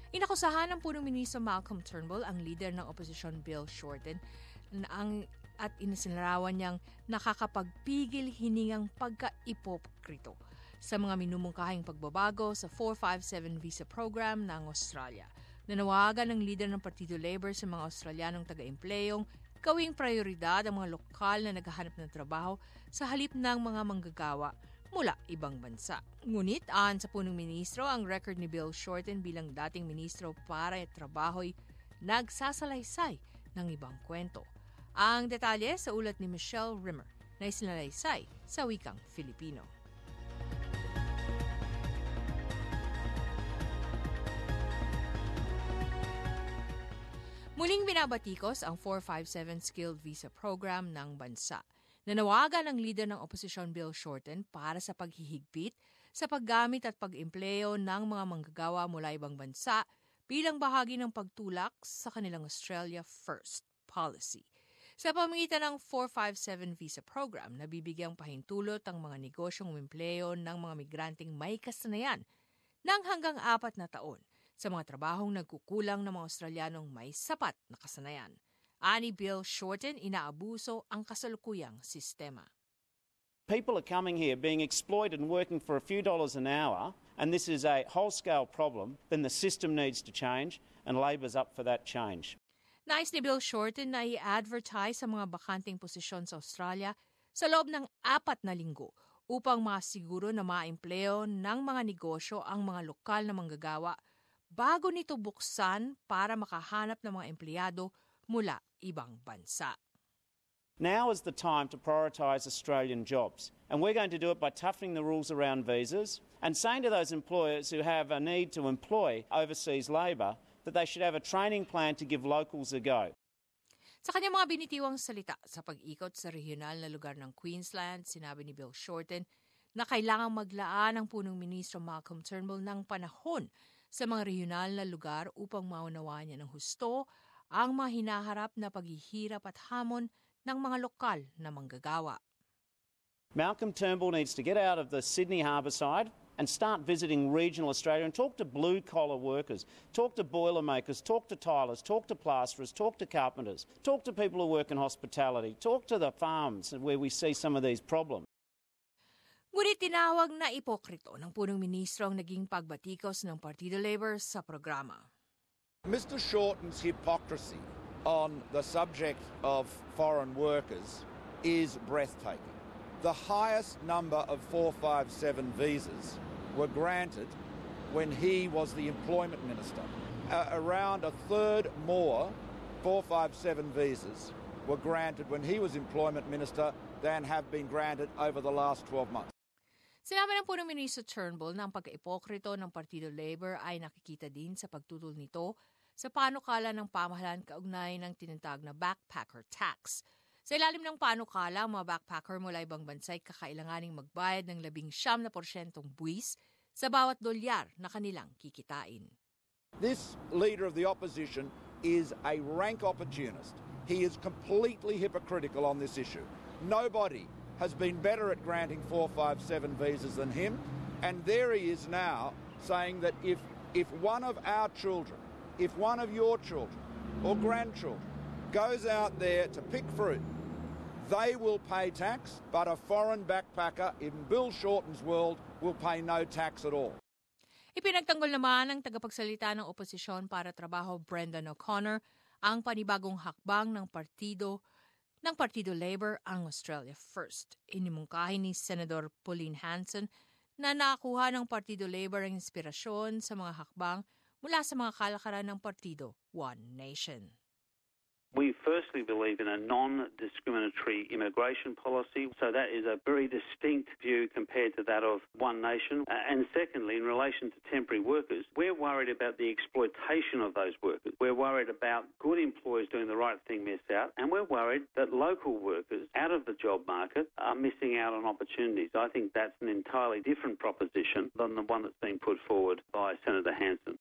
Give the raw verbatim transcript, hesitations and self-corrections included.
Inakusahan ng punong ministro Malcolm Turnbull ang leader ng oposisyon Bill Shorten na ang at inisinarawan niyang nakakapagpigil hiningang pagka-ipokrito sa mga minumungkahing pagbabago sa four five seven visa program ng Australia. Nanawagan ng leader ng Partido Labor sa mga Australianong taga-empleyong gawing prioridad ang mga lokal na naghahanap ng trabaho sa halip ng mga manggagawa mula ibang bansa. Ngunit, ayon sa punong ministro, ang record ni Bill Shorten bilang dating ministro para trabaho'y nagsasalaysay ng ibang kwento. Ang detalye sa ulat ni Michelle Rimmer na isinalaysay sa wikang Filipino. Muling binabatikos ang four five seven Skilled Visa Program ng bansa. Nanawagan ang leader ng oposisyon Bill Shorten para sa paghihigpit sa paggamit at pag-empleyo ng mga manggagawa mula ibang bansa bilang bahagi ng pagtulak sa kanilang Australia First policy. Sa pamamagitan ng four five seven Visa Program, nabibigyang pahintulot ang mga negosyong umempleyo ng mga migranteng may kasanayan ng hanggang apat na taon sa mga trabahong nagkukulang ng mga Australianong may sapat na kasanayan. Ani Bill Shorten, inaabuso ang kasalukuyang sistema. People are coming here being exploited and working for a few dollars an hour, and this is a whole-scale problem. Then the system needs to change, and Labor's up for that change. Nais ni Bill Shorten na i-advertise sa mga bakanting posisyon sa Australia sa loob ng apat na linggo upang masiguro na maempleo ng mga negosyo ang mga lokal na manggagawa bago nito buksan para makahanap ng mga empleyado mula ibang bansa. Now is the time to prioritise Australian jobs, and we're going to do it by toughening the rules around visas and saying to those employers who have a need to employ overseas labour that they should have a training plan to give locals a go. Sa kanyang mga binitiwang salita sa pag-ikot sa regional na lugar ng Queensland, sinabi ni Bill Shorten na kailangang maglaan ang punong ministro Malcolm Turnbull ng panahon sa mga regional na lugar upang maunawaan niya ng husto ang mga hinaharap na paghihirap at hamon ng mga lokal na manggagawa. Malcolm Turnbull needs to get out of the Sydney harbour side and start visiting regional Australia and talk to blue-collar workers, talk to boilermakers, talk to tilers, talk to plasterers, talk to carpenters, talk to people who work in hospitality, talk to the farms where we see some of these problems. Ngunit tinawag na ipokrito ng punong ministro ang naging pagbatikos ng Partido Labor sa programa. Mister Shorten's hypocrisy on the subject of foreign workers is breathtaking. The highest number of four five seven visas were granted when he was the employment minister. Uh, around a third more four five seven visas were granted when he was employment minister than have been granted over the last twelve months. Sinabi ng punong ministro Turnbull na ang pagka-ipokrito ng Partido Labor ay nakikita din sa pagtutol nito sa panukala ng pamahalaan kaugnay ng tinatawag na backpacker tax. Sa ilalim ng panukala, ang mga backpacker mula ibang bansa ay kakailanganing magbayad ng labing siyam na porsyentong buwis sa bawat dolyar na kanilang kikitain. This leader of the opposition is a rank opportunist. He is completely hypocritical on this issue. Nobody has been better at granting four five seven visas than him, and there he is now saying that if if one of our children, if one of your children or grandchildren goes out there to pick fruit, they will pay tax, but a foreign backpacker in Bill Shorten's world will pay no tax at all. Ipinagtanggol naman ng tagapagsalita ng oposisyon para trabaho Brendan O'Connor ang panibagong hakbang ng partido ng Partido Labor ang Australia First. Inimungkahi ni Senador Pauline Hanson na nakakuha ng Partido Labor ang inspirasyon sa mga hakbang mula sa mga kalakaran ng partido One Nation. We firstly believe in a non-discriminatory immigration policy, so that is a very distinct view compared to that of One Nation. And secondly, in relation to temporary workers, we're worried about the exploitation of those workers. We're worried about good employers doing the right thing miss out, and we're worried that local workers out of the job market are missing out on opportunities. I think that's an entirely different proposition than the one that's been put forward by Senator Hanson.